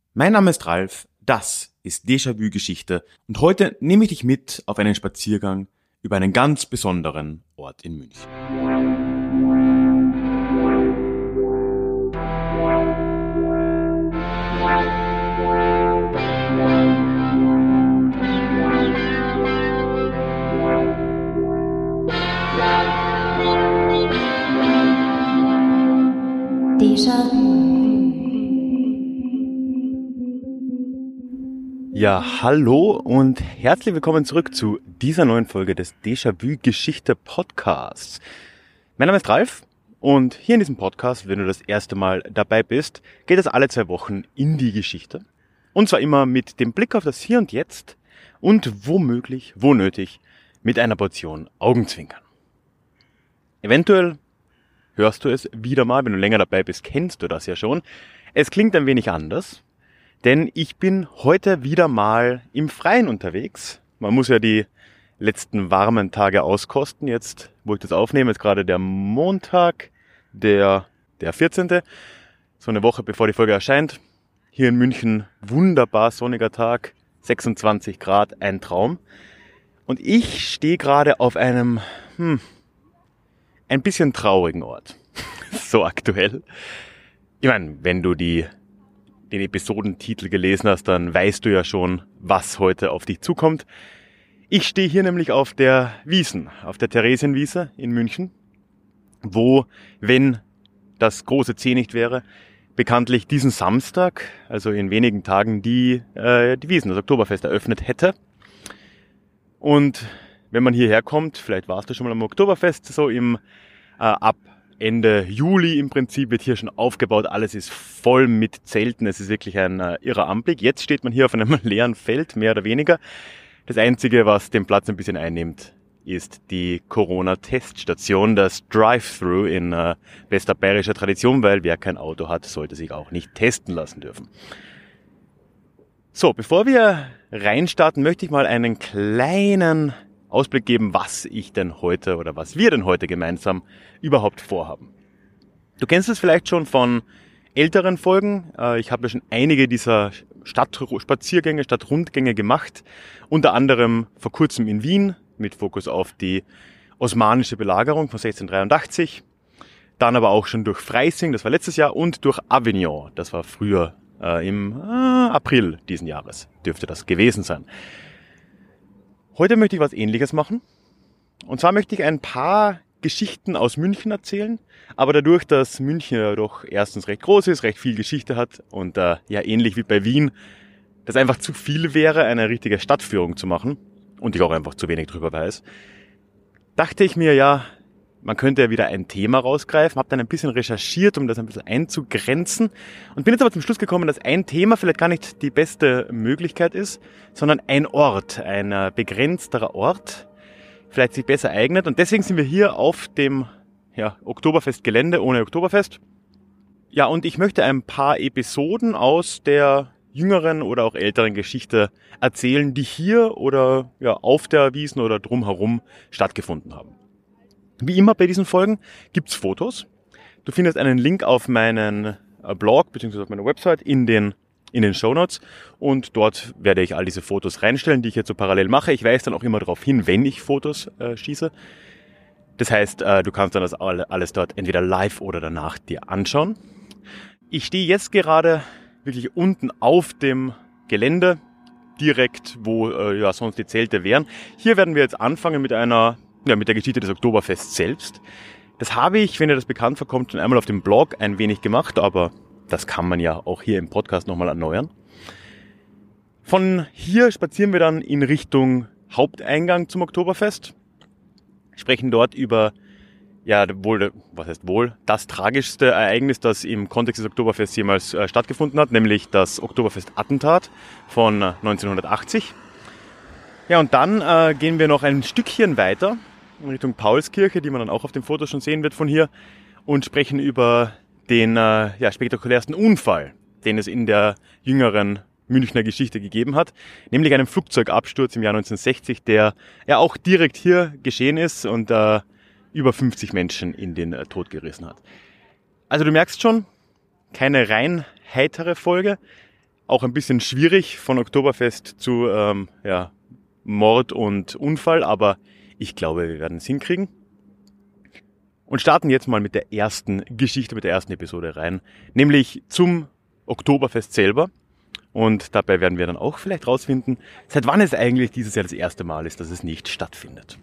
Mein Name ist Ralf, das ist Déjà-vu Geschichte und heute nehme ich dich mit auf einen Spaziergang über einen ganz besonderen Ort in München. Déjà-vu. Ja, hallo und herzlich willkommen zurück zu dieser neuen Folge des Déjà-vu Geschichte Podcasts. Mein Name ist Ralf und hier in diesem Podcast, wenn du das erste Mal dabei bist, geht es alle 2 Wochen in die Geschichte. Und zwar immer mit dem Blick auf das Hier und Jetzt und womöglich, wo nötig, mit einer Portion Augenzwinkern. Eventuell hörst du es wieder mal, wenn du länger dabei bist, kennst du das ja schon. Es klingt ein wenig anders. Denn ich bin heute wieder mal im Freien unterwegs. Man muss ja die letzten warmen Tage auskosten. Jetzt, wo ich das aufnehme, ist gerade der Montag, der 14. So eine Woche bevor die Folge erscheint. Hier in München, wunderbar sonniger Tag, 26 Grad, ein Traum. Und ich stehe gerade auf einem, ein bisschen traurigen Ort. So aktuell. Ich meine, wenn du den Episodentitel gelesen hast, dann weißt du ja schon, was heute auf dich zukommt. Ich stehe hier nämlich auf der Wiesn, auf der Theresienwiese in München, wo, wenn das große C nicht wäre, bekanntlich diesen Samstag, also in wenigen Tagen, die Wiesn, das Oktoberfest, eröffnet hätte. Und wenn man hierher kommt, vielleicht warst du schon mal am Oktoberfest, so ab Ende Juli im Prinzip wird hier schon aufgebaut, alles ist voll mit Zelten, es ist wirklich ein irrer Anblick. Jetzt steht man hier auf einem leeren Feld, mehr oder weniger. Das Einzige, was den Platz ein bisschen einnimmt, ist die Corona-Teststation, das Drive-Thru in bester bayerischer Tradition, weil wer kein Auto hat, sollte sich auch nicht testen lassen dürfen. So, bevor wir reinstarten, möchte ich mal einen kleinen Ausblick geben, was wir denn heute gemeinsam überhaupt vorhaben. Du kennst es vielleicht schon von älteren Folgen. Ich habe ja schon einige dieser Stadtspaziergänge, Stadtrundgänge gemacht. Unter anderem vor kurzem in Wien mit Fokus auf die osmanische Belagerung von 1683. Dann aber auch schon durch Freising, das war letztes Jahr, und durch Avignon, das war früher im April diesen Jahres, dürfte das gewesen sein. Heute möchte ich was Ähnliches machen. Und zwar möchte ich ein paar Geschichten aus München erzählen. Aber dadurch, dass München ja doch erstens recht groß ist, recht viel Geschichte hat und ähnlich wie bei Wien, das einfach zu viel wäre, eine richtige Stadtführung zu machen und ich auch einfach zu wenig drüber weiß, dachte ich mir, ja, man könnte ja wieder ein Thema rausgreifen, habe dann ein bisschen recherchiert, um das ein bisschen einzugrenzen und bin jetzt aber zum Schluss gekommen, dass ein Thema vielleicht gar nicht die beste Möglichkeit ist, sondern ein Ort, ein begrenzterer Ort, vielleicht sich besser eignet. Und deswegen sind wir hier auf dem Oktoberfestgelände ohne Oktoberfest. Ja, und ich möchte ein paar Episoden aus der jüngeren oder auch älteren Geschichte erzählen, die hier oder auf der Wiesn oder drumherum stattgefunden haben. Wie immer bei diesen Folgen gibt's Fotos. Du findest einen Link auf meinen Blog bzw. auf meiner Website in den Shownotes und dort werde ich all diese Fotos reinstellen, die ich jetzt so parallel mache. Ich weise dann auch immer darauf hin, wenn ich Fotos schieße. Das heißt, du kannst dann das alles dort entweder live oder danach dir anschauen. Ich stehe jetzt gerade wirklich unten auf dem Gelände, direkt wo sonst die Zelte wären. Hier werden wir jetzt anfangen mit der Geschichte des Oktoberfests selbst. Das habe ich, wenn dir das bekannt vorkommt, schon einmal auf dem Blog ein wenig gemacht, aber das kann man ja auch hier im Podcast nochmal erneuern. Von hier spazieren wir dann in Richtung Haupteingang zum Oktoberfest, sprechen dort über, das tragischste Ereignis, das im Kontext des Oktoberfests jemals stattgefunden hat, nämlich das Oktoberfest-Attentat von 1980. Ja, und dann gehen wir noch ein Stückchen weiter in Richtung Paulskirche, die man dann auch auf dem Foto schon sehen wird von hier, und sprechen über den spektakulärsten Unfall, den es in der jüngeren Münchner Geschichte gegeben hat, nämlich einen Flugzeugabsturz im Jahr 1960, der ja auch direkt hier geschehen ist und über 50 Menschen in den Tod gerissen hat. Also du merkst schon, keine rein heitere Folge. auch ein bisschen schwierig von Oktoberfest zu Mord und Unfall, aber ich glaube, wir werden es hinkriegen. Und starten jetzt mal mit der ersten Geschichte, mit der ersten Episode rein, nämlich zum Oktoberfest selber. Und dabei werden wir dann auch vielleicht rausfinden, seit wann es eigentlich dieses Jahr das erste Mal ist, dass es nicht stattfindet.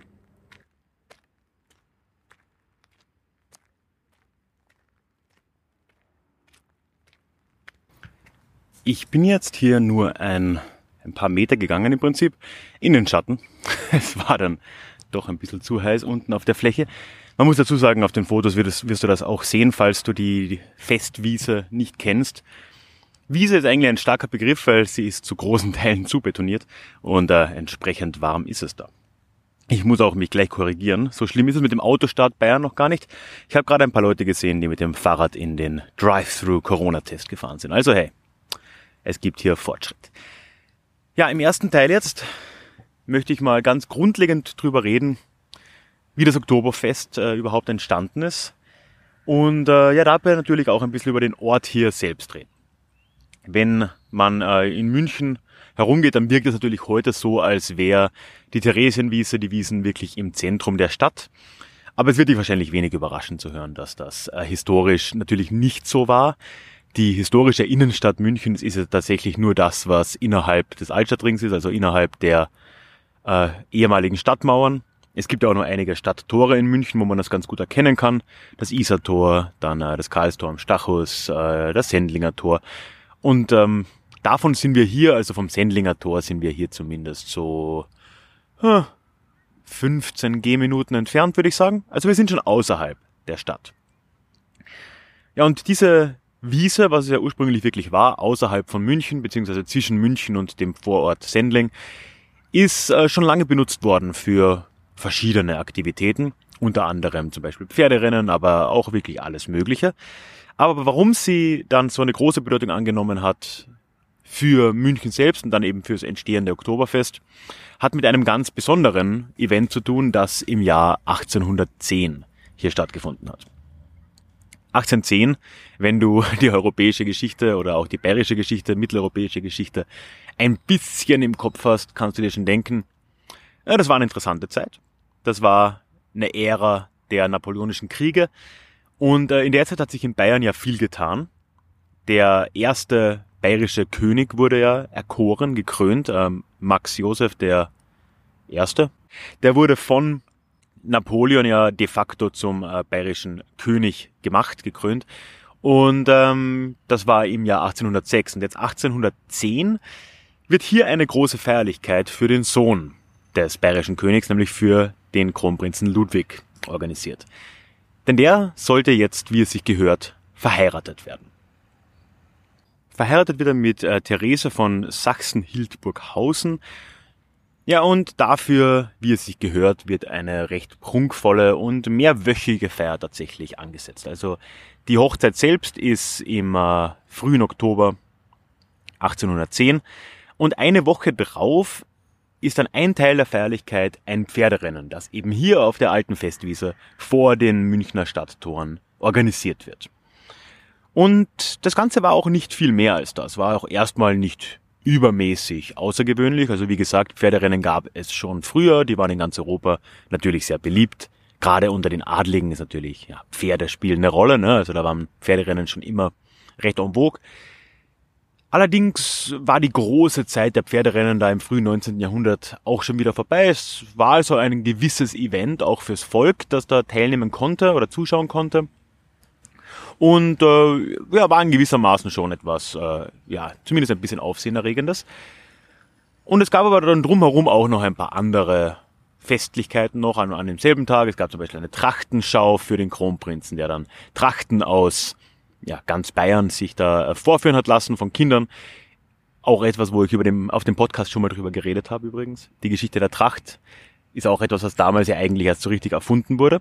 Ich bin jetzt hier nur ein paar Meter gegangen im Prinzip, in den Schatten. Es war dann doch ein bisschen zu heiß unten auf der Fläche. Man muss dazu sagen, auf den Fotos wirst du das auch sehen, falls du die Festwiese nicht kennst. Wiese ist eigentlich ein starker Begriff, weil sie ist zu großen Teilen zubetoniert und entsprechend warm ist es da. Ich muss auch mich gleich korrigieren. So schlimm ist es mit dem Autostart Bayern noch gar nicht. Ich habe gerade ein paar Leute gesehen, die mit dem Fahrrad in den Drive-Thru-Corona-Test gefahren sind. Also hey, es gibt hier Fortschritt. Ja, im ersten Teil jetzt möchte ich mal ganz grundlegend drüber reden, wie das Oktoberfest überhaupt entstanden ist. Und dabei natürlich auch ein bisschen über den Ort hier selbst reden. Wenn man in München herumgeht, dann wirkt es natürlich heute so, als wäre die Theresienwiese, die Wiesn wirklich im Zentrum der Stadt. Aber es wird dich wahrscheinlich wenig überraschen zu hören, dass das historisch natürlich nicht so war. Die historische Innenstadt Münchens ist ja tatsächlich nur das, was innerhalb des Altstadtrings ist, also innerhalb der ehemaligen Stadtmauern. Es gibt ja auch noch einige Stadttore in München, wo man das ganz gut erkennen kann. Das Isartor, dann das Karlstor am Stachus, das Sendlinger Tor. Und davon sind wir hier, also vom Sendlinger Tor sind wir hier zumindest so 15 Gehminuten entfernt, würde ich sagen. Also wir sind schon außerhalb der Stadt. Ja, und diese Wiese, was es ja ursprünglich wirklich war, außerhalb von München, beziehungsweise zwischen München und dem Vorort Sendling, ist schon lange benutzt worden für verschiedene Aktivitäten, unter anderem zum Beispiel Pferderennen, aber auch wirklich alles Mögliche. Aber warum sie dann so eine große Bedeutung angenommen hat für München selbst und dann eben fürs entstehende Oktoberfest, hat mit einem ganz besonderen Event zu tun, das im Jahr 1810 hier stattgefunden hat. 1810, wenn du die europäische Geschichte oder auch die bayerische Geschichte, mitteleuropäische Geschichte ein bisschen im Kopf hast, kannst du dir schon denken, ja, das war eine interessante Zeit. Das war eine Ära der napoleonischen Kriege. Und in der Zeit hat sich in Bayern ja viel getan. Der erste bayerische König wurde ja erkoren, gekrönt, Max Joseph der Erste. Der wurde von Napoleon ja de facto zum bayerischen König gemacht, gekrönt. Und das war im Jahr 1806. Und jetzt 1810 wird hier eine große Feierlichkeit für den Sohn des bayerischen Königs, nämlich für den Kronprinzen Ludwig, organisiert. Denn der sollte jetzt, wie es sich gehört, verheiratet werden. Verheiratet wird er mit Therese von Sachsen-Hildburghausen. Ja, und dafür, wie es sich gehört, wird eine recht prunkvolle und mehrwöchige Feier tatsächlich angesetzt. Also die Hochzeit selbst ist im frühen Oktober 1810 und eine Woche drauf ist dann ein Teil der Feierlichkeit ein Pferderennen, das eben hier auf der alten Festwiese vor den Münchner Stadttoren organisiert wird. Und das Ganze war auch nicht viel mehr als das, war auch erstmal nicht übermäßig außergewöhnlich. Also wie gesagt, Pferderennen gab es schon früher, die waren in ganz Europa natürlich sehr beliebt. Gerade unter den Adligen ist natürlich, ja, Pferde spielen eine Rolle, ne? Also da waren Pferderennen schon immer recht en vogue. Allerdings war die große Zeit der Pferderennen da im frühen 19. Jahrhundert auch schon wieder vorbei. Es war also ein gewisses Event auch fürs Volk, das da teilnehmen konnte oder zuschauen konnte. Und war in gewissermaßen schon etwas, zumindest ein bisschen Aufsehenerregendes. Und es gab aber dann drumherum auch noch ein paar andere Festlichkeiten noch an demselben Tag. Es gab zum Beispiel eine Trachtenschau für den Kronprinzen, der dann Trachten aus ganz Bayern sich da vorführen hat lassen von Kindern. Auch etwas, wo ich auf dem Podcast schon mal drüber geredet habe übrigens. Die Geschichte der Tracht ist auch etwas, was damals ja eigentlich erst so richtig erfunden wurde.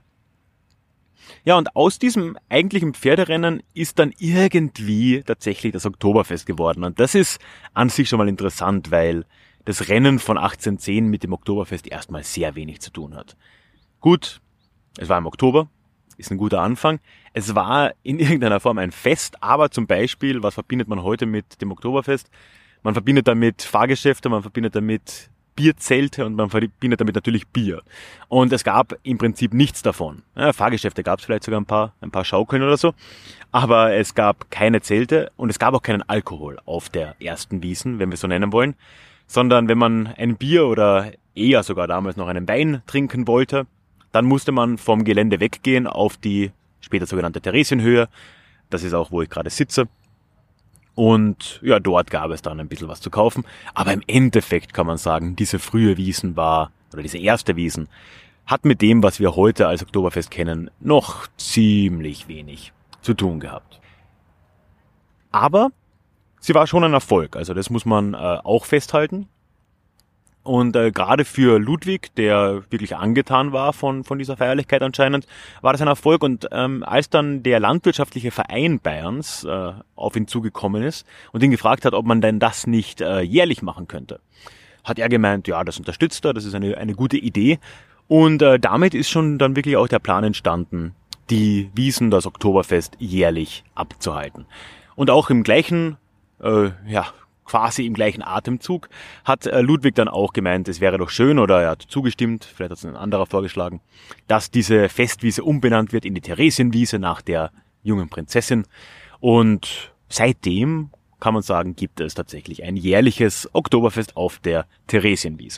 Ja, und aus diesem eigentlichen Pferderennen ist dann irgendwie tatsächlich das Oktoberfest geworden. Und das ist an sich schon mal interessant, weil das Rennen von 1810 mit dem Oktoberfest erstmal sehr wenig zu tun hat. Gut, es war im Oktober, ist ein guter Anfang. Es war in irgendeiner Form ein Fest, aber zum Beispiel, was verbindet man heute mit dem Oktoberfest? Man verbindet damit Fahrgeschäfte, man verbindet damit Bierzelte und man verbindet damit natürlich Bier. Und es gab im Prinzip nichts davon. Ja, Fahrgeschäfte gab es vielleicht sogar ein paar Schaukeln oder so, aber es gab keine Zelte und es gab auch keinen Alkohol auf der ersten Wiesn, wenn wir es so nennen wollen, sondern wenn man ein Bier oder eher sogar damals noch einen Wein trinken wollte, dann musste man vom Gelände weggehen auf die später sogenannte Theresienhöhe. Das ist auch, wo ich gerade sitze. Und ja, dort gab es dann ein bisschen was zu kaufen. Aber im Endeffekt kann man sagen, diese frühe Wiesn oder diese erste Wiesn, hat mit dem, was wir heute als Oktoberfest kennen, noch ziemlich wenig zu tun gehabt. Aber sie war schon ein Erfolg, also das muss man auch festhalten. Und gerade für Ludwig, der wirklich angetan war von dieser Feierlichkeit anscheinend, war das ein Erfolg. Und als dann der landwirtschaftliche Verein Bayerns auf ihn zugekommen ist und ihn gefragt hat, ob man denn das nicht jährlich machen könnte, hat er gemeint, ja, das unterstützt er, das ist eine gute Idee. Und damit ist schon dann wirklich auch der Plan entstanden, die Wiesn, das Oktoberfest, jährlich abzuhalten. Und auch im gleichen, quasi im gleichen Atemzug hat Ludwig dann auch gemeint, es wäre doch schön, oder er hat zugestimmt, vielleicht hat es ein anderer vorgeschlagen, dass diese Festwiese umbenannt wird in die Theresienwiese nach der jungen Prinzessin. Und seitdem, kann man sagen, gibt es tatsächlich ein jährliches Oktoberfest auf der Theresienwiese.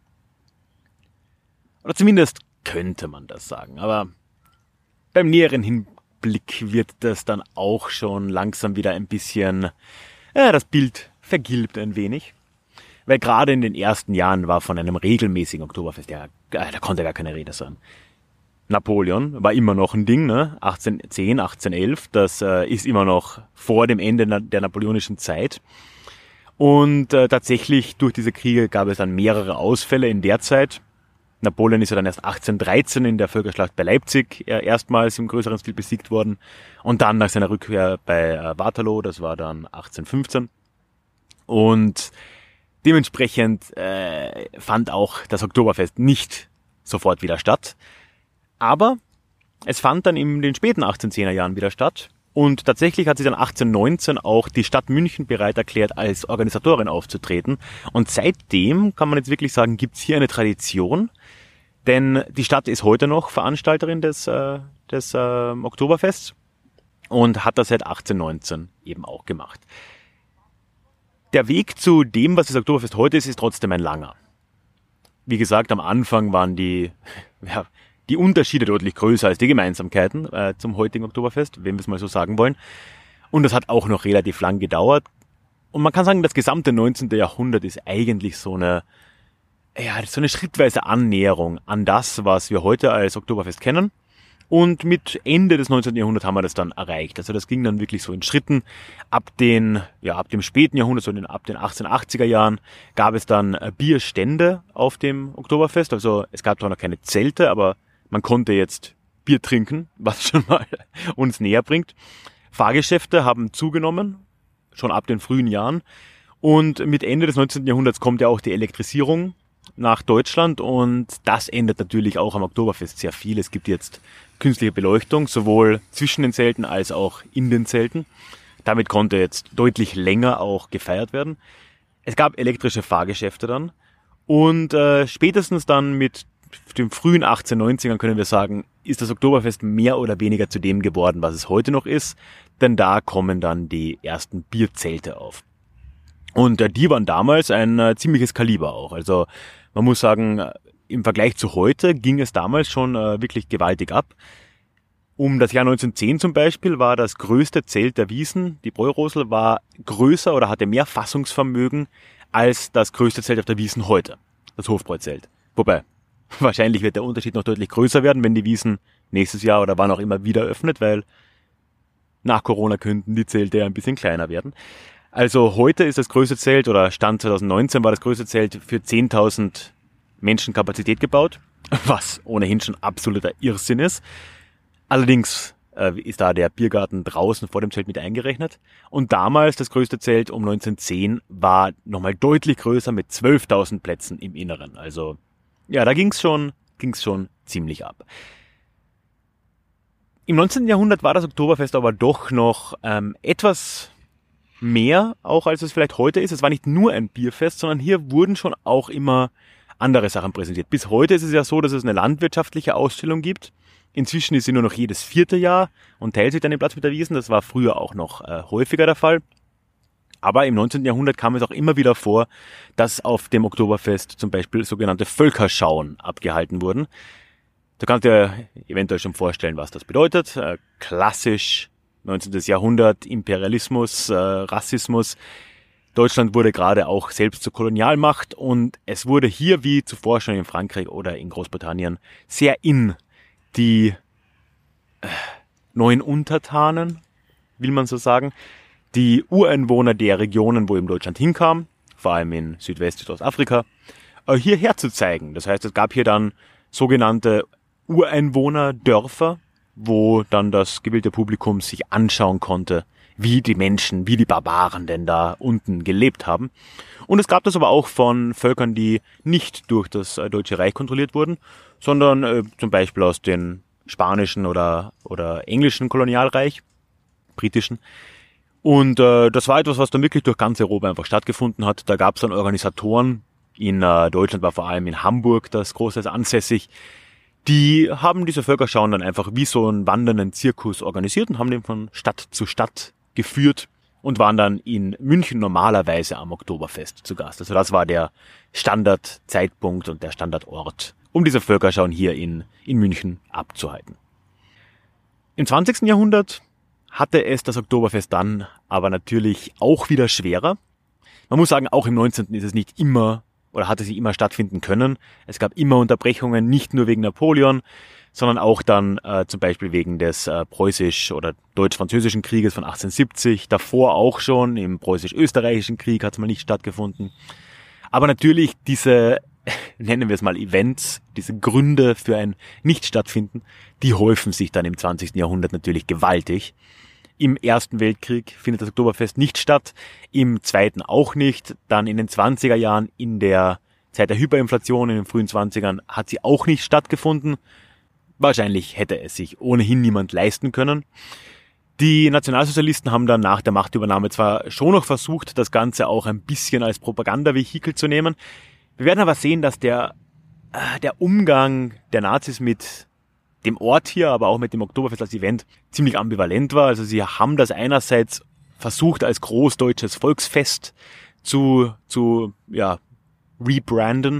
Oder zumindest könnte man das sagen, aber beim näheren Hinblick wird das dann auch schon langsam wieder ein bisschen, das Bild vergilbt ein wenig, weil gerade in den ersten Jahren war von einem regelmäßigen Oktoberfest, da konnte gar keine Rede sein. Napoleon war immer noch ein Ding, ne? 1810, 1811, das ist immer noch vor dem Ende der napoleonischen Zeit. Und tatsächlich durch diese Kriege gab es dann mehrere Ausfälle in der Zeit. Napoleon ist ja dann erst 1813 in der Völkerschlacht bei Leipzig erstmals im größeren Stil besiegt worden. Und dann nach seiner Rückkehr bei Waterloo, das war dann 1815. Und dementsprechend fand auch das Oktoberfest nicht sofort wieder statt. Aber es fand dann in den späten 1810er Jahren wieder statt. Und tatsächlich hat sich dann 1819 auch die Stadt München bereit erklärt, als Organisatorin aufzutreten. Und seitdem, kann man jetzt wirklich sagen, gibt's hier eine Tradition. Denn die Stadt ist heute noch Veranstalterin des Oktoberfests und hat das seit 1819 eben auch gemacht. Der Weg zu dem, was das Oktoberfest heute ist trotzdem ein langer. Wie gesagt, am Anfang waren die Unterschiede deutlich größer als die Gemeinsamkeiten zum heutigen Oktoberfest, wenn wir es mal so sagen wollen. Und das hat auch noch relativ lang gedauert. Und man kann sagen, das gesamte 19. Jahrhundert ist eigentlich so eine schrittweise Annäherung an das, was wir heute als Oktoberfest kennen. Und mit Ende des 19. Jahrhunderts haben wir das dann erreicht. Also das ging dann wirklich so in Schritten. Ab dem späten Jahrhundert, so ab den 1880er Jahren, gab es dann Bierstände auf dem Oktoberfest. Also es gab zwar noch keine Zelte, aber man konnte jetzt Bier trinken, was schon mal uns näher bringt. Fahrgeschäfte haben zugenommen, schon ab den frühen Jahren. Und mit Ende des 19. Jahrhunderts kommt ja auch die Elektrisierung nach Deutschland und das ändert natürlich auch am Oktoberfest sehr viel. Es gibt jetzt künstliche Beleuchtung, sowohl zwischen den Zelten als auch in den Zelten. Damit konnte jetzt deutlich länger auch gefeiert werden. Es gab elektrische Fahrgeschäfte dann und spätestens dann mit den frühen 1890ern können wir sagen, ist das Oktoberfest mehr oder weniger zu dem geworden, was es heute noch ist, denn da kommen dann die ersten Bierzelte auf. Und die waren damals ein ziemliches Kaliber auch. Also man muss sagen, im Vergleich zu heute ging es damals schon wirklich gewaltig ab. Um das Jahr 1910 zum Beispiel war das größte Zelt der Wiesn, die Bräurosel, war größer oder hatte mehr Fassungsvermögen als das größte Zelt auf der Wiesn heute, das Hofbräuzelt. Wobei, wahrscheinlich wird der Unterschied noch deutlich größer werden, wenn die Wiesn nächstes Jahr oder wann auch immer wieder öffnet, weil nach Corona könnten die Zelte ja ein bisschen kleiner werden. Also heute ist das größte Zelt, oder Stand 2019 war das größte Zelt für 10.000 Menschen Kapazität gebaut, was ohnehin schon absoluter Irrsinn ist. Allerdings ist da der Biergarten draußen vor dem Zelt mit eingerechnet. Und damals das größte Zelt um 1910 war nochmal deutlich größer mit 12.000 Plätzen im Inneren. Also ja, da ging's schon ziemlich ab. Im 19. Jahrhundert war das Oktoberfest aber doch noch etwas mehr, auch als es vielleicht heute ist. Es war nicht nur ein Bierfest, sondern hier wurden schon auch immer andere Sachen präsentiert. Bis heute ist es ja so, dass es eine landwirtschaftliche Ausstellung gibt. Inzwischen ist sie nur noch jedes 4. Jahr und teilt sich dann den Platz mit der Wiesn. Das war früher auch noch häufiger der Fall. Aber im 19. Jahrhundert kam es auch immer wieder vor, dass auf dem Oktoberfest zum Beispiel sogenannte Völkerschauen abgehalten wurden. Da kannst du dir eventuell schon vorstellen, was das bedeutet. Klassisch 19. Jahrhundert, Imperialismus, Rassismus. Deutschland wurde gerade auch selbst zur Kolonialmacht und es wurde hier, wie zuvor schon in Frankreich oder in Großbritannien, sehr in die neuen Untertanen, will man so sagen, die Ureinwohner der Regionen, wo eben Deutschland hinkam, vor allem in Südwest- und Ostafrika, hierher zu zeigen. Das heißt, es gab hier dann sogenannte Ureinwohnerdörfer, wo dann das gewillte Publikum sich anschauen konnte, wie die Menschen, wie die Barbaren denn da unten gelebt haben. Und es gab das aber auch von Völkern, die nicht durch das Deutsche Reich kontrolliert wurden, sondern zum Beispiel aus dem spanischen oder englischen Kolonialreich, britischen. Und das war etwas, was dann wirklich durch ganz Europa einfach stattgefunden hat. Da gab es dann Organisatoren, in Deutschland war vor allem in Hamburg das Große ansässig, die haben diese Völkerschauen dann einfach wie so einen wandernden Zirkus organisiert und haben den von Stadt zu Stadt geführt und waren dann in München normalerweise am Oktoberfest zu Gast. Also das war der Standardzeitpunkt und der Standardort, um diese Völkerschauen hier in München abzuhalten. Im 20. Jahrhundert hatte es das Oktoberfest dann aber natürlich auch wieder schwerer. Man muss sagen, auch im 19. ist es nicht immer oder hatte sie immer stattfinden können. Es gab immer Unterbrechungen, nicht nur wegen Napoleon, sondern auch dann zum Beispiel wegen des preußisch- oder deutsch-französischen Krieges von 1870. Davor auch schon, im preußisch-österreichischen Krieg hat es mal nicht stattgefunden. Aber natürlich diese, nennen wir es mal Events, diese Gründe für ein Nicht-Stattfinden, die häufen sich dann im 20. Jahrhundert natürlich gewaltig. Im Ersten Weltkrieg findet das Oktoberfest nicht statt, im Zweiten auch nicht. Dann in den 20er Jahren, in der Zeit der Hyperinflation, in den frühen 20ern, hat sie auch nicht stattgefunden. Wahrscheinlich hätte es sich ohnehin niemand leisten können. Die Nationalsozialisten haben dann nach der Machtübernahme zwar schon noch versucht, das Ganze auch ein bisschen als Propagandavehikel zu nehmen. Wir werden aber sehen, dass der Umgang der Nazis mit dem Ort hier, aber auch mit dem Oktoberfest als Event ziemlich ambivalent war. Also sie haben das einerseits versucht als großdeutsches Volksfest zu rebranden.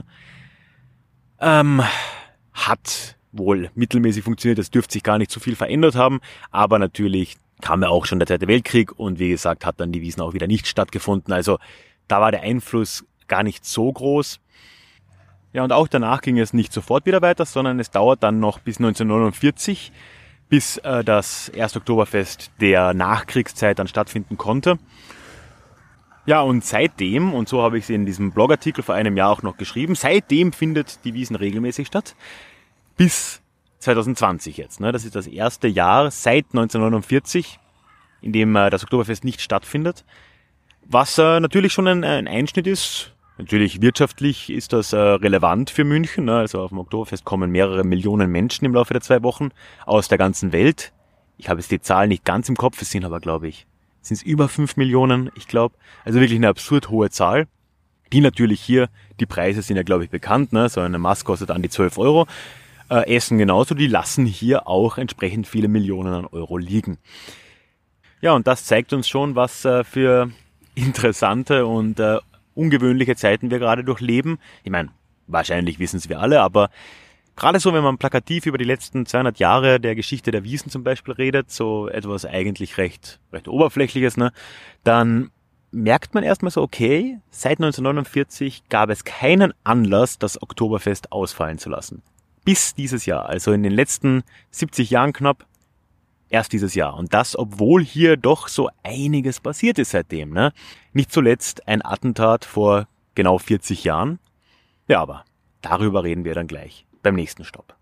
Hat wohl mittelmäßig funktioniert, das dürfte sich gar nicht so viel verändert haben, aber natürlich kam ja auch schon der Zweite Weltkrieg und wie gesagt hat dann die Wiesn auch wieder nicht stattgefunden. Also da war der Einfluss gar nicht so groß. Ja, und auch danach ging es nicht sofort wieder weiter, sondern es dauert dann noch bis 1949, bis das erste Oktoberfest der Nachkriegszeit dann stattfinden konnte. Ja, und seitdem, und so habe ich es in diesem Blogartikel vor einem Jahr auch noch geschrieben, seitdem findet die Wiesn regelmäßig statt, bis 2020 jetzt. Ne? Das ist das erste Jahr seit 1949, in dem das Oktoberfest nicht stattfindet, was natürlich schon ein Einschnitt ist. Natürlich wirtschaftlich ist das relevant für München. Ne? Also auf dem Oktoberfest kommen mehrere Millionen Menschen im Laufe der 2 Wochen aus der ganzen Welt. Ich habe jetzt die Zahl nicht ganz im Kopf, es sind aber, glaube ich, sind es über 5 Millionen, ich glaube. Also wirklich eine absurd hohe Zahl. Die natürlich hier, die Preise sind ja, glaube ich, bekannt. Ne? So eine Maß kostet an die 12 Euro. Essen genauso, die lassen hier auch entsprechend viele Millionen an Euro liegen. Ja, und das zeigt uns schon, was für interessante und ungewöhnliche Zeiten wir gerade durchleben. Ich meine, wahrscheinlich wissen es wir alle, aber gerade so, wenn man plakativ über die letzten 200 Jahre der Geschichte der Wiesn zum Beispiel redet, so etwas eigentlich recht Oberflächliches, ne, dann merkt man erstmal so, okay, seit 1949 gab es keinen Anlass, das Oktoberfest ausfallen zu lassen. Bis dieses Jahr, also in den letzten 70 Jahren knapp, erst dieses Jahr. Und das, obwohl hier doch so einiges passiert ist seitdem. Ne? Nicht zuletzt ein Attentat vor genau 40 Jahren. Ja, aber darüber reden wir dann gleich beim nächsten Stopp.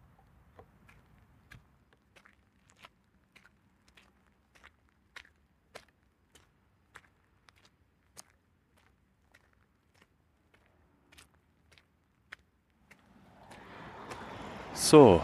So,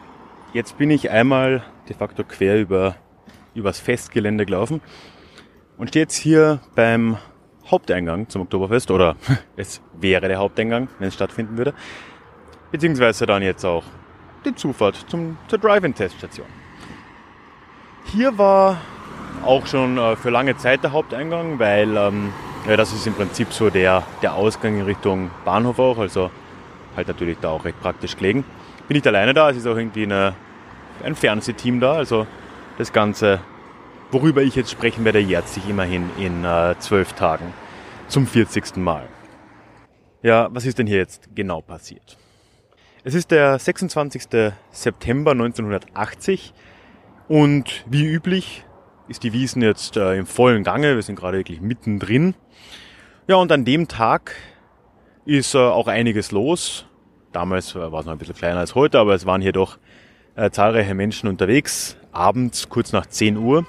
jetzt bin ich einmal de facto quer übers Festgelände gelaufen und stehe jetzt hier beim Haupteingang zum Oktoberfest, oder es wäre der Haupteingang, wenn es stattfinden würde, beziehungsweise dann jetzt auch die Zufahrt zur Drive-In-Teststation. Hier war auch schon für lange Zeit der Haupteingang, weil das ist im Prinzip so der Ausgang in Richtung Bahnhof auch, also halt natürlich da auch recht praktisch gelegen. Bin nicht alleine da, es ist auch irgendwie ein Fernsehteam da, also das Ganze, worüber ich jetzt sprechen werde, jährt sich immerhin in 12 Tagen zum 40. Mal. Ja, was ist denn hier jetzt genau passiert? Es ist der 26. September 1980 und wie üblich ist die Wiesn jetzt im vollen Gange. Wir sind gerade wirklich mittendrin. Ja, und an dem Tag ist auch einiges los. Damals war es noch ein bisschen kleiner als heute, aber es waren hier doch zahlreiche Menschen unterwegs. Abends, kurz nach 10 Uhr.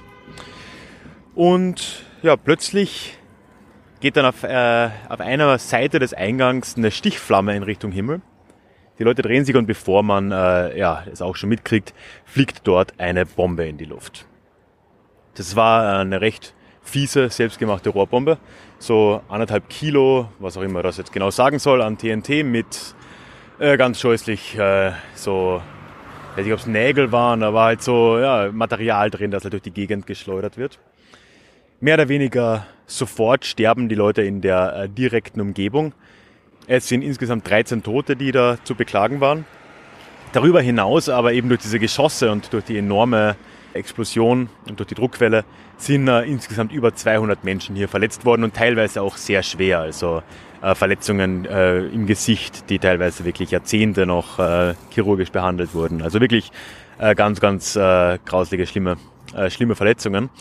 Und ja, plötzlich geht dann auf einer Seite des Eingangs eine Stichflamme in Richtung Himmel. Die Leute drehen sich und bevor man es auch schon mitkriegt, fliegt dort eine Bombe in die Luft. Das war eine recht fiese, selbstgemachte Rohrbombe. So 1,5 Kilo, was auch immer das jetzt genau sagen soll, an TNT mit ganz scheußlich so, ich weiß nicht, ob es Nägel waren, da war halt so Material drin, das halt durch die Gegend geschleudert wird. Mehr oder weniger sofort sterben die Leute in der direkten Umgebung. Es sind insgesamt 13 Tote, die da zu beklagen waren. Darüber hinaus aber eben durch diese Geschosse und durch die enorme Explosion und durch die Druckwelle sind insgesamt über 200 Menschen hier verletzt worden und teilweise auch sehr schwer. Also Verletzungen im Gesicht, die teilweise wirklich Jahrzehnte noch chirurgisch behandelt wurden. Also wirklich ganz, ganz grauslige, schlimme Verletzungen.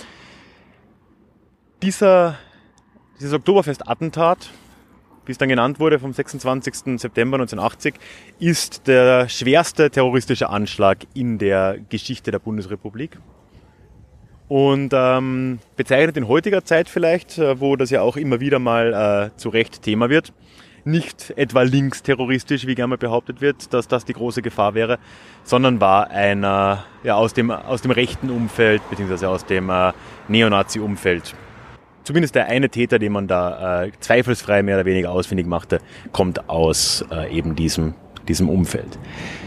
Dieses Oktoberfest-Attentat, wie es dann genannt wurde, vom 26. September 1980, ist der schwerste terroristische Anschlag in der Geschichte der Bundesrepublik. Und bezeichnet in heutiger Zeit vielleicht, wo das ja auch immer wieder mal zu Recht Thema wird, nicht etwa linksterroristisch, wie gerne mal behauptet wird, dass das die große Gefahr wäre, sondern war einer aus dem rechten Umfeld, beziehungsweise aus dem Neonazi-Umfeld. Zumindest der eine Täter, den man da zweifelsfrei mehr oder weniger ausfindig machte, kommt aus eben diesem Umfeld.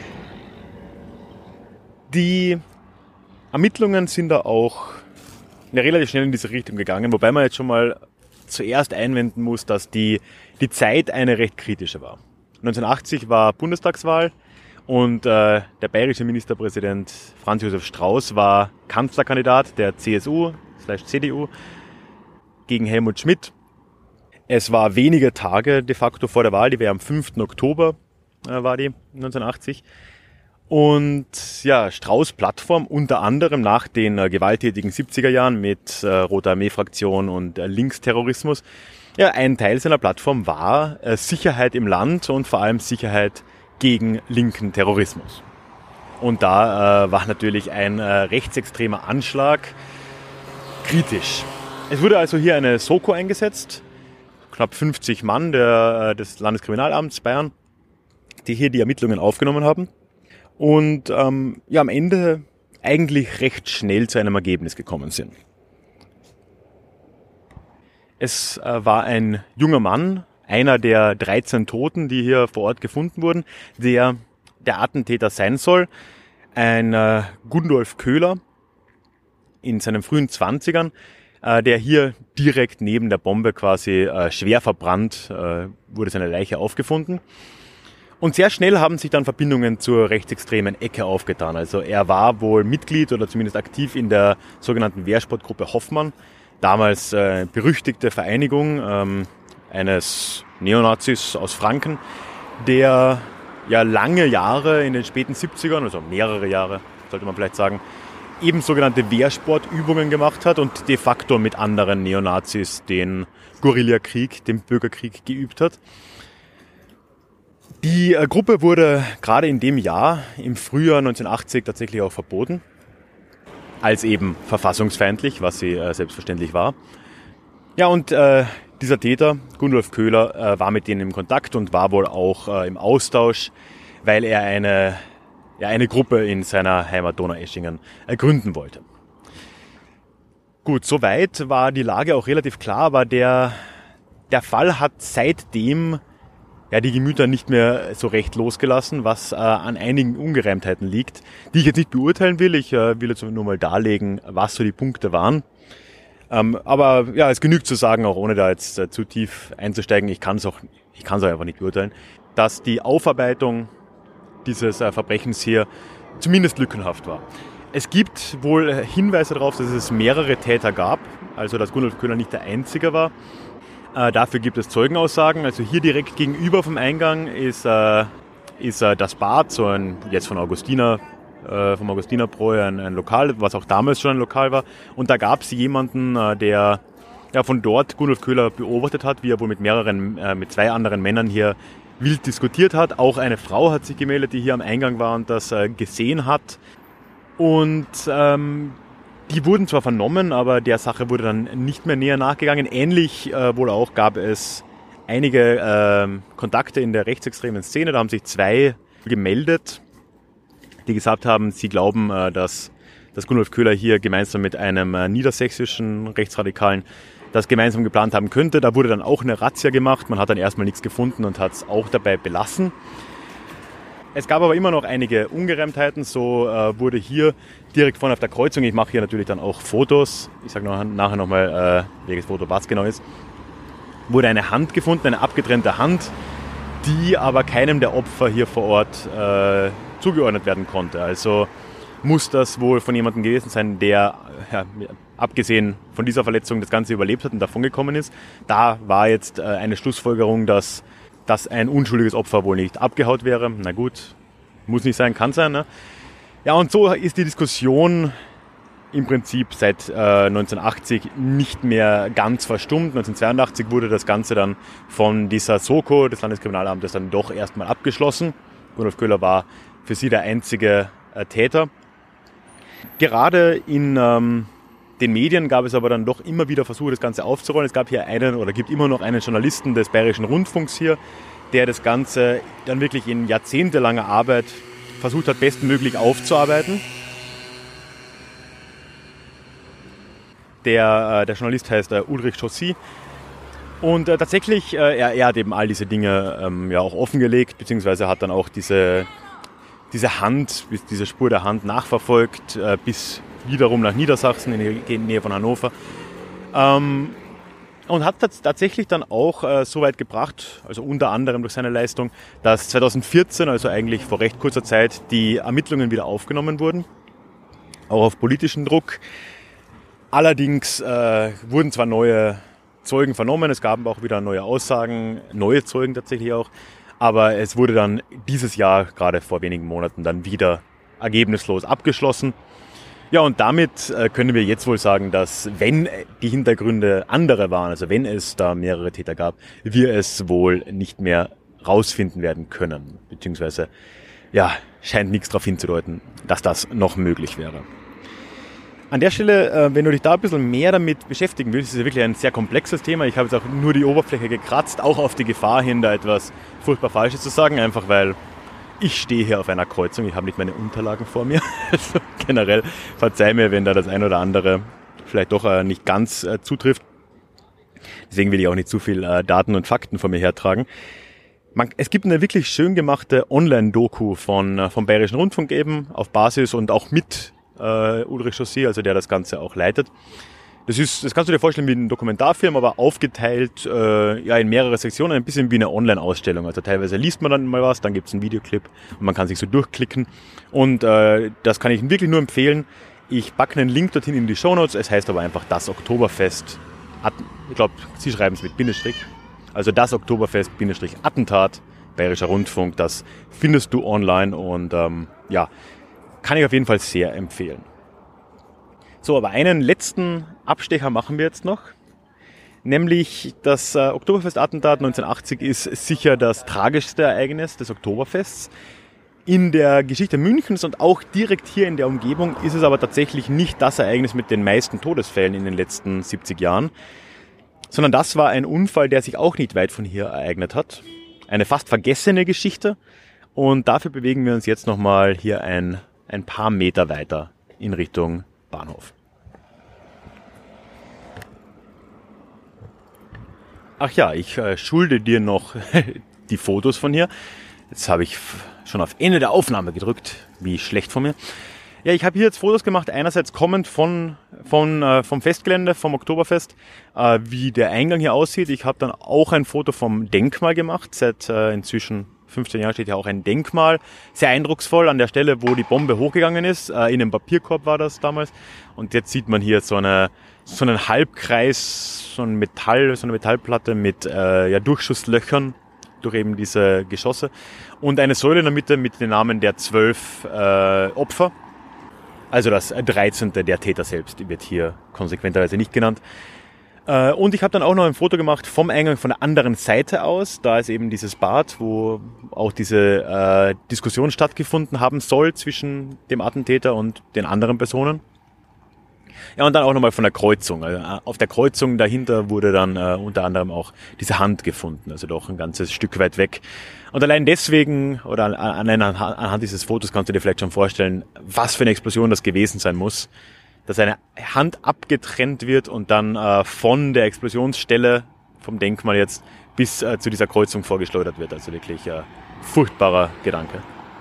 Die Ermittlungen sind da auch relativ schnell in diese Richtung gegangen, wobei man jetzt schon mal zuerst einwenden muss, dass die Zeit eine recht kritische war. 1980 war Bundestagswahl und der bayerische Ministerpräsident Franz Josef Strauß war Kanzlerkandidat der CSU/CDU gegen Helmut Schmidt. Es war wenige Tage de facto vor der Wahl, die wäre am 5. Oktober, war die 1980. Und ja, Strauß' Plattform unter anderem nach den gewalttätigen 70er Jahren mit Rote Armee-Fraktion und Linksterrorismus, ein Teil seiner Plattform war Sicherheit im Land und vor allem Sicherheit gegen linken Terrorismus. Und da war natürlich ein rechtsextremer Anschlag kritisch. Es wurde also hier eine Soko eingesetzt, knapp 50 Mann des Landeskriminalamts Bayern, die hier die Ermittlungen aufgenommen haben und am Ende eigentlich recht schnell zu einem Ergebnis gekommen sind. Es war ein junger Mann, einer der 13 Toten, die hier vor Ort gefunden wurden, der Attentäter sein soll, ein Gundolf Köhler in seinen frühen 20ern, der hier direkt neben der Bombe quasi schwer verbrannt, wurde seine Leiche aufgefunden. Und sehr schnell haben sich dann Verbindungen zur rechtsextremen Ecke aufgetan. Also er war wohl Mitglied oder zumindest aktiv in der sogenannten Wehrsportgruppe Hoffmann, damals berüchtigte Vereinigung eines Neonazis aus Franken, der lange Jahre in den späten 70ern, also mehrere Jahre, sollte man vielleicht sagen, eben sogenannte Wehrsportübungen gemacht hat und de facto mit anderen Neonazis den Guerillakrieg, den Bürgerkrieg geübt hat. Die Gruppe wurde gerade in dem Jahr, im Frühjahr 1980, tatsächlich auch verboten, als eben verfassungsfeindlich, was sie selbstverständlich war. Ja, und dieser Täter, Gundolf Köhler, war mit denen im Kontakt und war wohl auch im Austausch, weil er eine Gruppe in seiner Heimat Donaueschingen gründen wollte. Gut, soweit war die Lage auch relativ klar, aber der Fall hat seitdem die Gemüter nicht mehr so recht losgelassen, was an einigen Ungereimtheiten liegt, die ich jetzt nicht beurteilen will. Ich will jetzt nur mal darlegen, was so die Punkte waren. Aber ja, es genügt zu sagen, auch ohne da jetzt zu tief einzusteigen, ich kann es auch einfach nicht beurteilen, dass die Aufarbeitung dieses Verbrechens hier zumindest lückenhaft war. Es gibt wohl Hinweise darauf, dass es mehrere Täter gab, also dass Gundolf Köhler nicht der Einzige war. Dafür gibt es Zeugenaussagen. Also hier direkt gegenüber vom Eingang ist das Bad, so ein jetzt vom Augustinerbräu ein Lokal, was auch damals schon ein Lokal war. Und da gab es jemanden, der von dort Gundolf Köhler beobachtet hat, wie er wohl mit zwei anderen Männern hier wild diskutiert hat. Auch eine Frau hat sich gemeldet, die hier am Eingang war und das gesehen hat. Und die wurden zwar vernommen, aber der Sache wurde dann nicht mehr näher nachgegangen. Ähnlich wohl auch gab es einige Kontakte in der rechtsextremen Szene. Da haben sich zwei gemeldet, die gesagt haben, sie glauben, dass Gundolf Köhler hier gemeinsam mit einem niedersächsischen Rechtsradikalen das gemeinsam geplant haben könnte. Da wurde dann auch eine Razzia gemacht. Man hat dann erstmal nichts gefunden und hat es auch dabei belassen. Es gab aber immer noch einige Ungereimtheiten. So wurde hier direkt vorne auf der Kreuzung, ich mache hier natürlich dann auch Fotos, ich sage nachher nochmal, welches Foto was genau ist, wurde eine Hand gefunden, eine abgetrennte Hand, die aber keinem der Opfer hier vor Ort zugeordnet werden konnte. Also muss das wohl von jemandem gewesen sein, der, abgesehen von dieser Verletzung, das Ganze überlebt hat und davongekommen ist. Da war jetzt eine Schlussfolgerung, dass ein unschuldiges Opfer wohl nicht abgehaut wäre. Na gut, muss nicht sein, kann sein. Ne? Ja, und so ist die Diskussion im Prinzip seit 1980 nicht mehr ganz verstummt. 1982 wurde das Ganze dann von dieser Soko des Landeskriminalamtes dann doch erstmal abgeschlossen. Gundolf Köhler war für sie der einzige Täter. Gerade in den Medien gab es aber dann doch immer wieder Versuche, das Ganze aufzurollen. Es gab hier gibt immer noch einen Journalisten des Bayerischen Rundfunks hier, der das Ganze dann wirklich in jahrzehntelanger Arbeit versucht hat, bestmöglich aufzuarbeiten. Der Journalist heißt Ulrich Chaussy. Und tatsächlich, er hat eben all diese Dinge auch offengelegt, beziehungsweise hat dann auch diese Spur der Hand nachverfolgt, bis wiederum nach Niedersachsen, in der Nähe von Hannover. Und hat tatsächlich dann auch so weit gebracht, also unter anderem durch seine Leistung, dass 2014, also eigentlich vor recht kurzer Zeit, die Ermittlungen wieder aufgenommen wurden, auch auf politischen Druck. Allerdings wurden zwar neue Zeugen vernommen, es gab auch wieder neue Aussagen, neue Zeugen tatsächlich auch, aber es wurde dann dieses Jahr, gerade vor wenigen Monaten, dann wieder ergebnislos abgeschlossen. Ja, und damit können wir jetzt wohl sagen, dass wenn die Hintergründe andere waren, also wenn es da mehrere Täter gab, wir es wohl nicht mehr rausfinden werden können. Beziehungsweise, ja, scheint nichts darauf hinzudeuten, dass das noch möglich wäre. An der Stelle, wenn du dich da ein bisschen mehr damit beschäftigen willst, ist es wirklich ein sehr komplexes Thema. Ich habe jetzt auch nur die Oberfläche gekratzt, auch auf die Gefahr hin, da etwas furchtbar Falsches zu sagen, einfach weil ich stehe hier auf einer Kreuzung, ich habe nicht meine Unterlagen vor mir. Also generell verzeih mir, wenn da das ein oder andere vielleicht doch nicht ganz zutrifft. Deswegen will ich auch nicht zu viel Daten und Fakten vor mir hertragen. Es gibt eine wirklich schön gemachte Online-Doku vom Bayerischen Rundfunk eben, auf Basis und auch mit Ulrich Chaussy, also der das Ganze auch leitet. Das kannst du dir vorstellen wie ein Dokumentarfilm, aber aufgeteilt in mehrere Sektionen, ein bisschen wie eine Online-Ausstellung. Also teilweise liest man dann mal was, dann gibt es einen Videoclip und man kann sich so durchklicken. Und das kann ich wirklich nur empfehlen. Ich packe einen Link dorthin in die Shownotes. Es heißt aber einfach das Oktoberfest. Ich glaube, sie schreiben es mit Bindestrich. Also das Oktoberfest-Attentat, Bayerischer Rundfunk. Das findest du online und kann ich auf jeden Fall sehr empfehlen. So, aber einen letzten Abstecher machen wir jetzt noch. Nämlich das Oktoberfest-Attentat 1980 ist sicher das tragischste Ereignis des Oktoberfests. In der Geschichte Münchens und auch direkt hier in der Umgebung ist es aber tatsächlich nicht das Ereignis mit den meisten Todesfällen in den letzten 70 Jahren, sondern das war ein Unfall, der sich auch nicht weit von hier ereignet hat. Eine fast vergessene Geschichte und dafür bewegen wir uns jetzt nochmal hier ein paar Meter weiter in Richtung Bahnhof. Ach ja, ich schulde dir noch die Fotos von hier. Jetzt habe ich schon auf Ende der Aufnahme gedrückt. Wie schlecht von mir. Ja, ich habe hier jetzt Fotos gemacht, einerseits kommend vom Festgelände, vom Oktoberfest, wie der Eingang hier aussieht. Ich habe dann auch ein Foto vom Denkmal gemacht. Seit inzwischen 15 Jahren steht ja auch ein Denkmal. Sehr eindrucksvoll an der Stelle, wo die Bombe hochgegangen ist. In einem Papierkorb war das damals. Und jetzt sieht man hier so einen Halbkreis, so eine Metallplatte mit Durchschusslöchern durch eben diese Geschosse. Und eine Säule in der Mitte mit den Namen der 12 Opfer. Also das 13. der Täter selbst wird hier konsequenterweise nicht genannt. Und ich habe dann auch noch ein Foto gemacht vom Eingang von der anderen Seite aus. Da ist eben dieses Bad, wo auch diese Diskussion stattgefunden haben soll zwischen dem Attentäter und den anderen Personen. Ja, und dann auch nochmal von der Kreuzung. Also auf der Kreuzung dahinter wurde dann unter anderem auch diese Hand gefunden, also doch ein ganzes Stück weit weg. Und allein deswegen, oder anhand dieses Fotos kannst du dir vielleicht schon vorstellen, was für eine Explosion das gewesen sein muss, dass eine Hand abgetrennt wird und dann von der Explosionsstelle, vom Denkmal jetzt, bis zu dieser Kreuzung vorgeschleudert wird. Also wirklich furchtbarer Gedanke.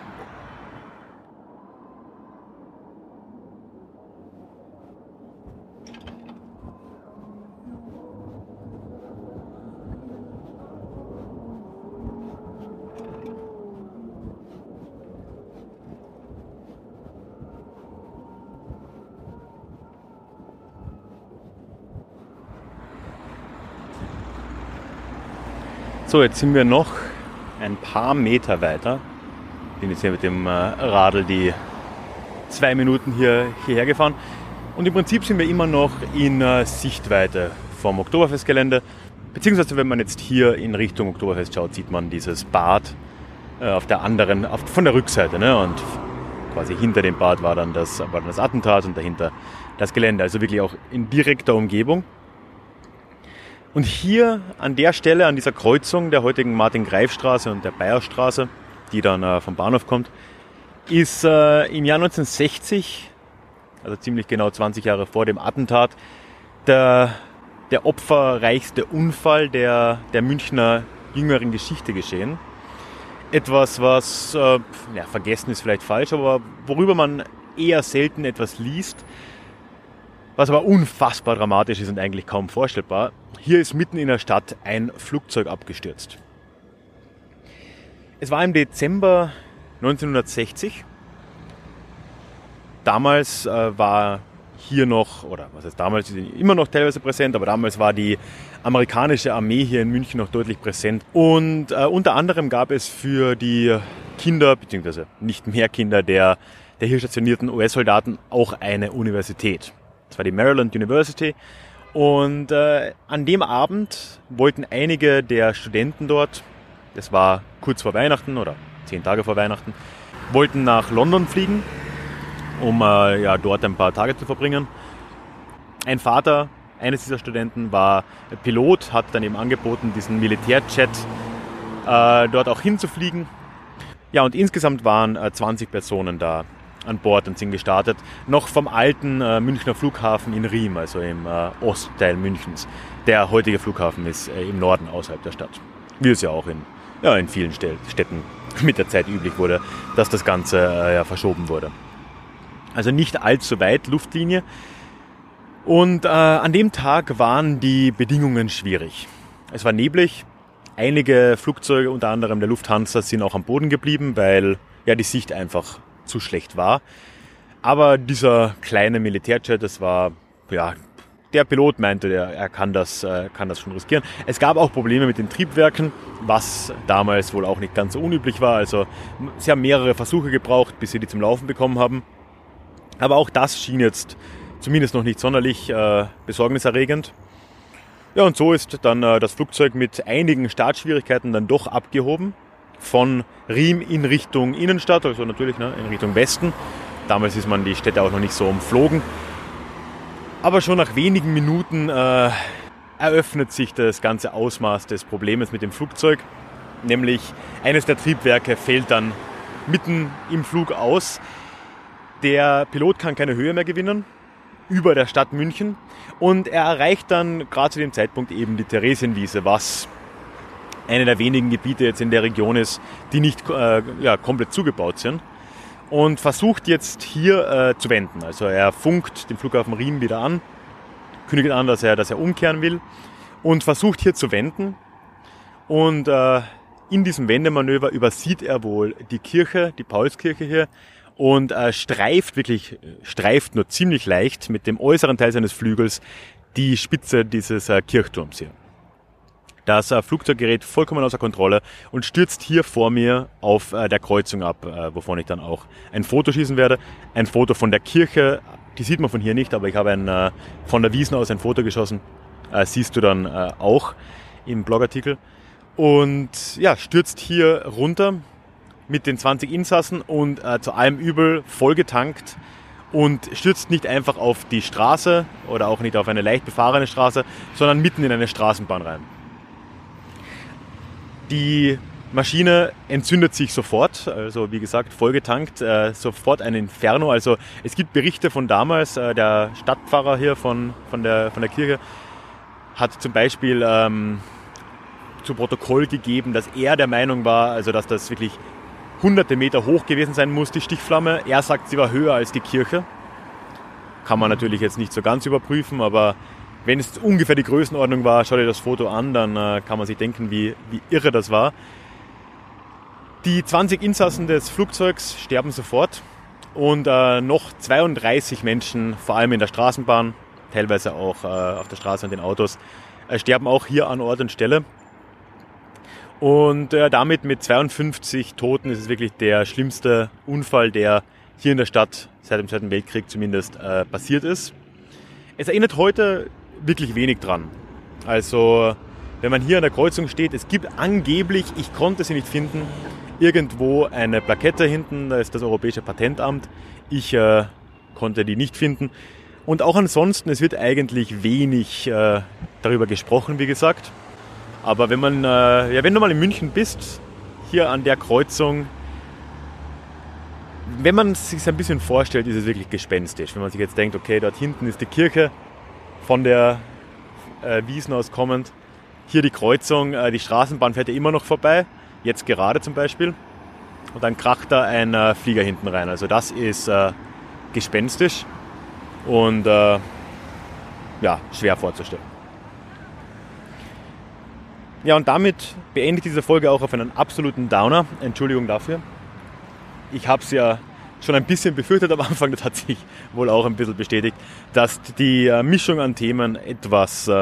So, jetzt sind wir noch ein paar Meter weiter. Ich bin jetzt hier mit dem Radl die 2 Minuten hierher gefahren. Und im Prinzip sind wir immer noch in Sichtweite vom Oktoberfestgelände. Beziehungsweise wenn man jetzt hier in Richtung Oktoberfest schaut, sieht man dieses Bad von der Rückseite. Ne? Und quasi hinter dem Bad war dann das Attentat und dahinter das Gelände. Also wirklich auch in direkter Umgebung. Und hier an der Stelle, an dieser Kreuzung der heutigen Martin-Greif-Straße und der Bayerstraße, die dann vom Bahnhof kommt, ist im Jahr 1960, also ziemlich genau 20 Jahre vor dem Attentat, der opferreichste Unfall der Münchner jüngeren Geschichte geschehen. Etwas, was, vergessen ist vielleicht falsch, aber worüber man eher selten etwas liest, was aber unfassbar dramatisch ist und eigentlich kaum vorstellbar. Hier ist mitten in der Stadt ein Flugzeug abgestürzt. Es war im Dezember 1960. Damals war hier noch, oder was heißt damals, immer noch teilweise präsent, aber damals war die amerikanische Armee hier in München noch deutlich präsent. Und unter anderem gab es für die Kinder, beziehungsweise nicht mehr Kinder der hier stationierten US-Soldaten auch eine Universität. Das war die Maryland University. Und an dem Abend wollten einige der Studenten dort, das war kurz vor Weihnachten oder 10 Tage vor Weihnachten, wollten nach London fliegen, um dort ein paar Tage zu verbringen. Ein Vater eines dieser Studenten war Pilot, hat dann eben angeboten, diesen Militärjet dort auch hinzufliegen. Ja, und insgesamt waren 20 Personen da an Bord und sind gestartet, noch vom alten Münchner Flughafen in Riem, also im Ostteil Münchens. Der heutige Flughafen ist im Norden außerhalb der Stadt. Wie es ja auch in vielen Städten mit der Zeit üblich wurde, dass das Ganze verschoben wurde. Also nicht allzu weit Luftlinie. Und an dem Tag waren die Bedingungen schwierig. Es war neblig. Einige Flugzeuge, unter anderem der Lufthansa, sind auch am Boden geblieben, weil die Sicht einfach zu schlecht war. Aber dieser kleine Militärjet, das war, der Pilot meinte, er kann das schon riskieren. Es gab auch Probleme mit den Triebwerken, was damals wohl auch nicht ganz so unüblich war. Also sie haben mehrere Versuche gebraucht, bis sie die zum Laufen bekommen haben. Aber auch das schien jetzt zumindest noch nicht sonderlich besorgniserregend. Ja, und so ist dann das Flugzeug mit einigen Startschwierigkeiten dann doch abgehoben. Von Riem in Richtung Innenstadt, also natürlich in Richtung Westen. Damals ist man die Städte auch noch nicht so umflogen. Aber schon nach wenigen Minuten eröffnet sich das ganze Ausmaß des Problems mit dem Flugzeug. Nämlich eines der Triebwerke fällt dann mitten im Flug aus. Der Pilot kann keine Höhe mehr gewinnen. über der Stadt München. Und er erreicht dann gerade zu dem Zeitpunkt eben die Theresienwiese, was eine der wenigen Gebiete jetzt in der Region ist, die nicht komplett zugebaut sind. Und versucht jetzt hier zu wenden. Also er funkt den Flughafen Riem wieder an, kündigt an, dass er umkehren will und versucht hier zu wenden. Und in diesem Wendemanöver übersieht er wohl die Kirche, die Paulskirche hier, und streift nur ziemlich leicht mit dem äußeren Teil seines Flügels die Spitze dieses Kirchturms hier. Das Flugzeug gerät vollkommen außer Kontrolle und stürzt hier vor mir auf der Kreuzung ab, wovon ich dann auch ein Foto schießen werde. Ein Foto von der Kirche, die sieht man von hier nicht, aber ich habe von der Wiesn aus ein Foto geschossen. Siehst du dann auch im Blogartikel. Und ja, stürzt hier runter mit den 20 Insassen und zu allem Übel vollgetankt und stürzt nicht einfach auf die Straße oder auch nicht auf eine leicht befahrene Straße, sondern mitten in eine Straßenbahn rein. Die Maschine entzündet sich sofort, also wie gesagt vollgetankt, sofort ein Inferno. Also es gibt Berichte von damals, der Stadtpfarrer hier von der Kirche hat zum Beispiel zu Protokoll gegeben, dass er der Meinung war, also dass das wirklich hunderte Meter hoch gewesen sein muss, die Stichflamme. Er sagt, sie war höher als die Kirche. Kann man natürlich jetzt nicht so ganz überprüfen, aber wenn es ungefähr die Größenordnung war, schau dir das Foto an, dann kann man sich denken, wie irre das war. Die 20 Insassen des Flugzeugs sterben sofort und noch 32 Menschen, vor allem in der Straßenbahn, teilweise auch auf der Straße und den Autos, sterben auch hier an Ort und Stelle. Und damit mit 52 Toten ist es wirklich der schlimmste Unfall, der hier in der Stadt seit dem Zweiten Weltkrieg zumindest passiert ist. Es erinnert heute wirklich wenig dran. Also wenn man hier an der Kreuzung steht, es gibt angeblich, ich konnte sie nicht finden, irgendwo eine Plakette hinten, da ist das Europäische Patentamt. Ich konnte die nicht finden. Und auch ansonsten, es wird eigentlich wenig darüber gesprochen, wie gesagt. Aber wenn du mal in München bist, hier an der Kreuzung, wenn man es sich ein bisschen vorstellt, ist es wirklich gespenstisch. Wenn man sich jetzt denkt, okay, dort hinten ist die Kirche, von der Wiesn aus kommend, hier die Kreuzung, die Straßenbahn fährt ja immer noch vorbei, jetzt gerade zum Beispiel, und dann kracht da ein Flieger hinten rein. Also das ist gespenstisch und schwer vorzustellen. Ja, und damit beende ich diese Folge auch auf einen absoluten Downer. Entschuldigung dafür. Ich habe es ja schon ein bisschen befürchtet am Anfang, das hat sich wohl auch ein bisschen bestätigt, dass die Mischung an Themen etwas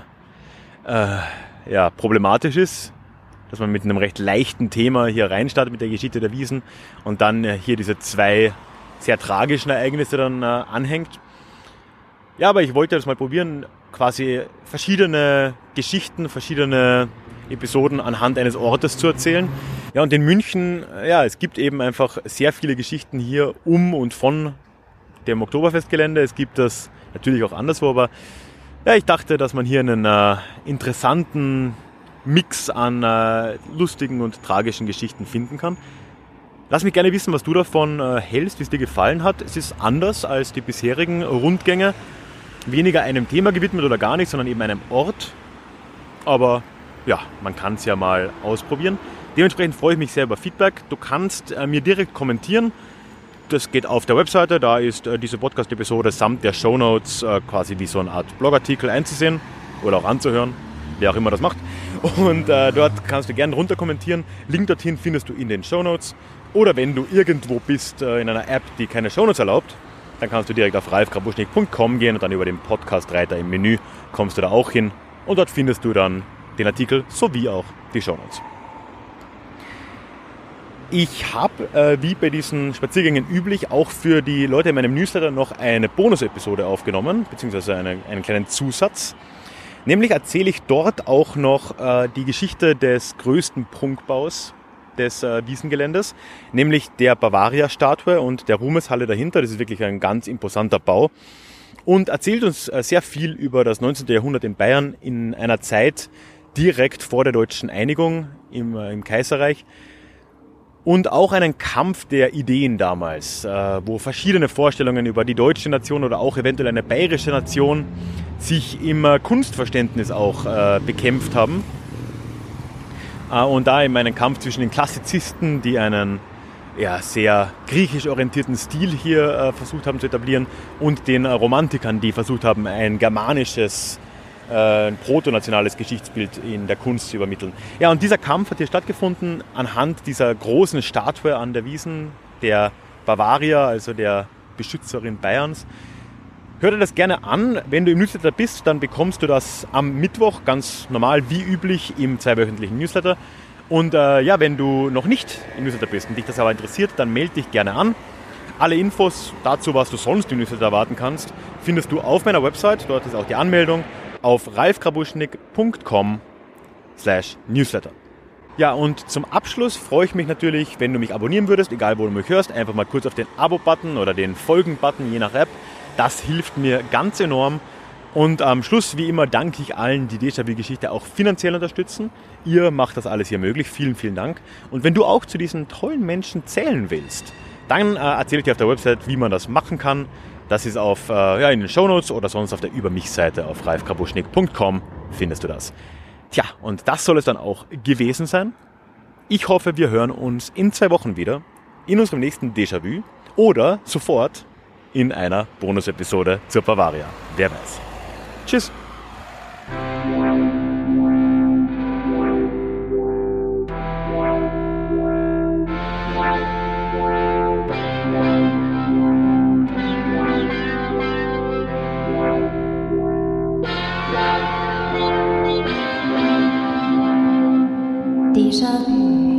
problematisch ist. Dass man mit einem recht leichten Thema hier reinstartet mit der Geschichte der Wiesn und dann hier diese zwei sehr tragischen Ereignisse dann anhängt. Ja, aber ich wollte das mal probieren, quasi verschiedene Geschichten, verschiedene Episoden anhand eines Ortes zu erzählen. Ja, und in München, es gibt eben einfach sehr viele Geschichten hier um und von dem Oktoberfestgelände. Es gibt das natürlich auch anderswo, aber ich dachte, dass man hier einen interessanten Mix an lustigen und tragischen Geschichten finden kann. Lass mich gerne wissen, was du davon hältst, wie es dir gefallen hat. Es ist anders als die bisherigen Rundgänge. Weniger einem Thema gewidmet oder gar nicht, sondern eben einem Ort. Aber ja, man kann es ja mal ausprobieren. Dementsprechend freue ich mich sehr über Feedback. Du kannst mir direkt kommentieren. Das geht auf der Webseite. Da ist diese Podcast-Episode samt der Shownotes quasi wie so eine Art Blogartikel einzusehen oder auch anzuhören, wer auch immer das macht. Und dort kannst du gerne runter kommentieren. Link dorthin findest du in den Shownotes. Oder wenn du irgendwo bist in einer App, die keine Shownotes erlaubt, dann kannst du direkt auf ralfgrabuschnik.com gehen und dann über den Podcast-Reiter im Menü kommst du da auch hin. Und dort findest du dann den Artikel sowie auch die Shownotes. Ich habe, wie bei diesen Spaziergängen üblich, auch für die Leute in meinem Newsletter noch eine Bonus-Episode aufgenommen, beziehungsweise einen kleinen Zusatz. Nämlich erzähle ich dort auch noch die Geschichte des größten Prunkbaus des Wiesengeländes, nämlich der Bavaria-Statue und der Ruhmeshalle dahinter. Das ist wirklich ein ganz imposanter Bau und erzählt uns sehr viel über das 19. Jahrhundert in Bayern in einer Zeit direkt vor der deutschen Einigung im Kaiserreich. und auch einen Kampf der Ideen damals, wo verschiedene Vorstellungen über die deutsche Nation oder auch eventuell eine bayerische Nation sich im Kunstverständnis auch bekämpft haben. Und da eben einen Kampf zwischen den Klassizisten, die einen sehr griechisch orientierten Stil hier versucht haben zu etablieren, und den Romantikern, die versucht haben, ein germanisches, ein protonationales Geschichtsbild in der Kunst zu übermitteln. Ja, und dieser Kampf hat hier stattgefunden anhand dieser großen Statue an der Wiesn, der Bavaria, also der Beschützerin Bayerns. Hör dir das gerne an. Wenn du im Newsletter bist, dann bekommst du das am Mittwoch, ganz normal wie üblich, im 2-wöchentlichen Newsletter. Und wenn du noch nicht im Newsletter bist und dich das aber interessiert, dann melde dich gerne an. Alle Infos dazu, was du sonst im Newsletter erwarten kannst, findest du auf meiner Website. Dort ist auch die Anmeldung auf ralfgrabuschnik.com/newsletter. Ja, und zum Abschluss freue ich mich natürlich, wenn du mich abonnieren würdest, egal wo du mich hörst. Einfach mal kurz auf den Abo-Button oder den Folgen-Button, je nach App. Das hilft mir ganz enorm. Und am Schluss, wie immer, danke ich allen, die Déjà-vu-Geschichte auch finanziell unterstützen. Ihr macht das alles hier möglich. Vielen, vielen Dank. Und wenn du auch zu diesen tollen Menschen zählen willst, dann erzähle ich dir auf der Website, wie man das machen kann. Das ist in den Shownotes oder sonst auf der Über mich-Seite auf ralfgrabuschnik.com findest du das. Tja, und das soll es dann auch gewesen sein. Ich hoffe, wir hören uns in 2 Wochen wieder in unserem nächsten Déjà-vu oder sofort in einer Bonus-Episode zur Bavaria. Wer weiß. Tschüss. Déjà vu.